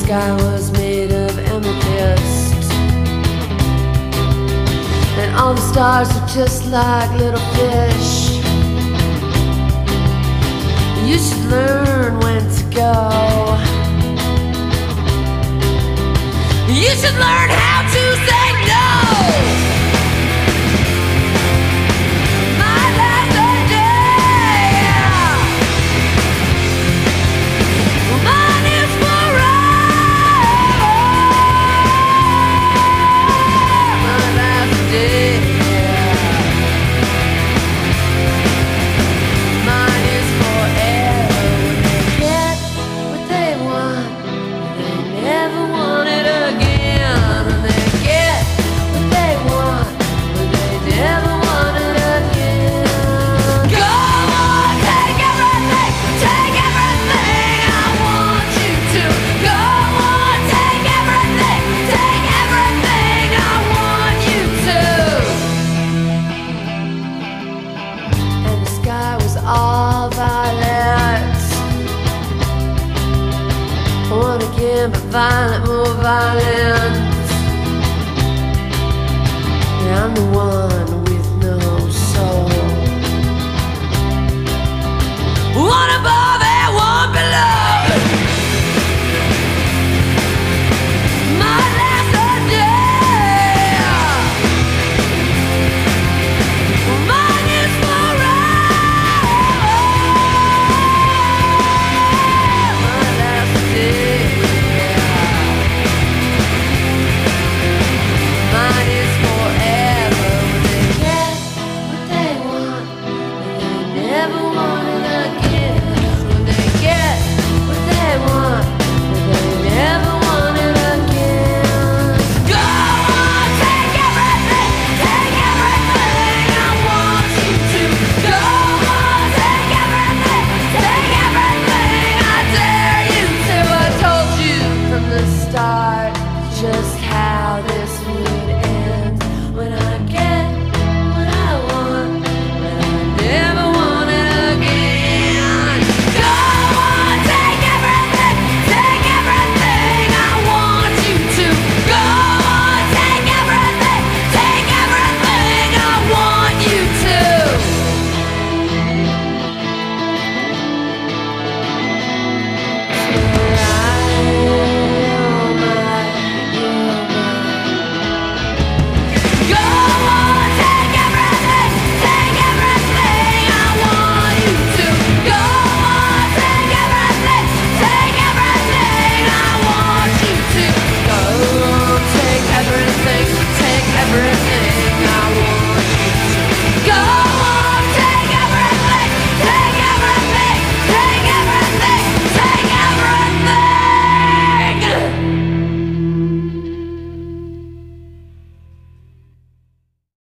sky was made of amethyst, and all the stars were just like little fish. You should learn when to go. You should learn how to say no. My last day, mine is forever. My last day, mine is forever. When they get what they want, they never want it again. When they get what they want, but they never want it again. Go on, take everything I want you to. Go on, take everything I want you to. And the sky was all violet. One again, but violent, more violent. Yeah, I'm the one with no soul. What about